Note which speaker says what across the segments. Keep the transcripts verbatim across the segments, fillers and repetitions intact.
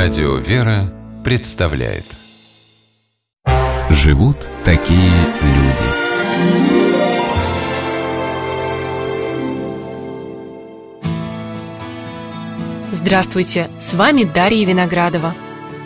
Speaker 1: Радио «Вера» представляет. Живут такие люди.
Speaker 2: Здравствуйте, с вами Дарья Виноградова.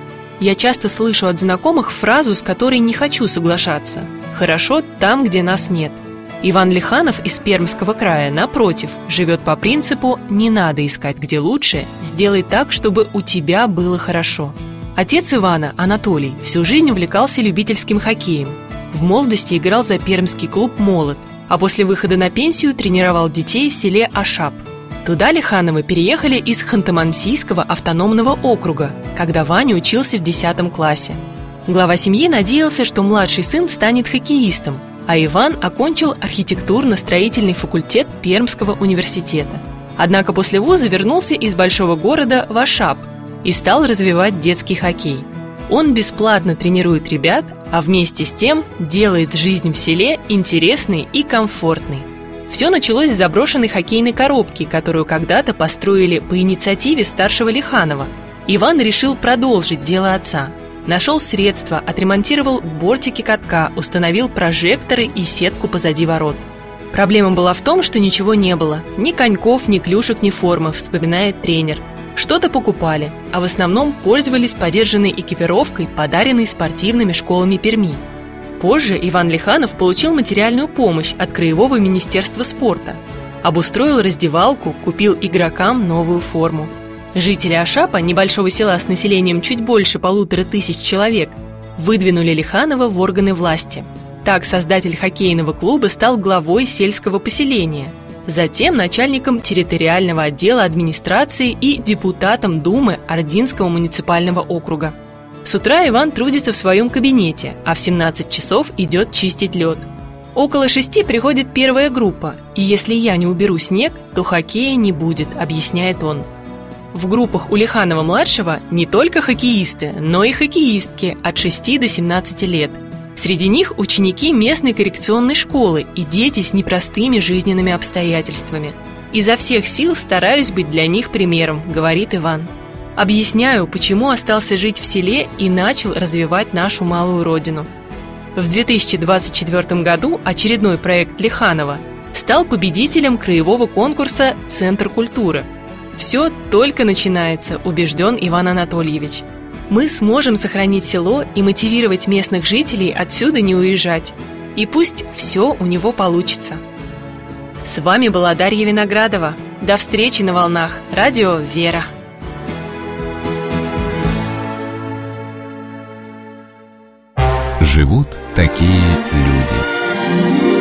Speaker 2: Я часто слышу от знакомых фразу, с которой не хочу соглашаться: «Хорошо там, где нас нет». Иван Лиханов из Пермского края, напротив, живет по принципу «не надо искать, где лучше, сделай так, чтобы у тебя было хорошо». Отец Ивана, Анатолий, всю жизнь увлекался любительским хоккеем. В молодости играл за пермский клуб «Молот», а после выхода на пенсию тренировал детей в селе Ашап. Туда Лихановы переехали из Ханты-Мансийского автономного округа, когда Ваня учился в десятом классе. Глава семьи надеялся, что младший сын станет хоккеистом, а Иван окончил архитектурно-строительный факультет Пермского университета. Однако после вуза вернулся из большого города в Ашап и стал развивать детский хоккей. Он бесплатно тренирует ребят, а вместе с тем делает жизнь в селе интересной и комфортной. Все началось с заброшенной хоккейной коробки, которую когда-то построили по инициативе старшего Лиханова. Иван решил продолжить дело отца. Нашел средства, отремонтировал бортики катка, установил прожекторы и сетку позади ворот. Проблема была в том, что ничего не было. Ни коньков, ни клюшек, ни формы, вспоминает тренер. Что-то покупали, а в основном пользовались подержанной экипировкой, подаренной спортивными школами Перми. Позже Иван Лиханов получил материальную помощь от Краевого министерства спорта. Обустроил раздевалку, купил игрокам новую форму. Жители Ашапа, небольшого села с населением чуть больше полутора тысяч человек, выдвинули Лиханова в органы власти. Так создатель хоккейного клуба стал главой сельского поселения, затем начальником территориального отдела администрации и депутатом Думы Ординского муниципального округа. С утра Иван трудится в своем кабинете, а в семнадцать часов идет чистить лед. Около шести приходит первая группа, и если я не уберу снег, то хоккея не будет, объясняет он. В группах у Лиханова-младшего не только хоккеисты, но и хоккеистки от шести до семнадцати лет. Среди них ученики местной коррекционной школы и дети с непростыми жизненными обстоятельствами. «Изо всех сил стараюсь быть для них примером», — говорит Иван. Объясняю, почему остался жить в селе и начал развивать нашу малую родину. В две тысячи двадцать четвёртом году очередной проект Лиханова стал победителем краевого конкурса «Центр культуры». Все только начинается, убежден Иван Анатольевич. Мы сможем сохранить село и мотивировать местных жителей отсюда не уезжать. И пусть все у него получится. С вами была Дарья Виноградова. До встречи на волнах Радио «Вера».
Speaker 1: Живут такие люди.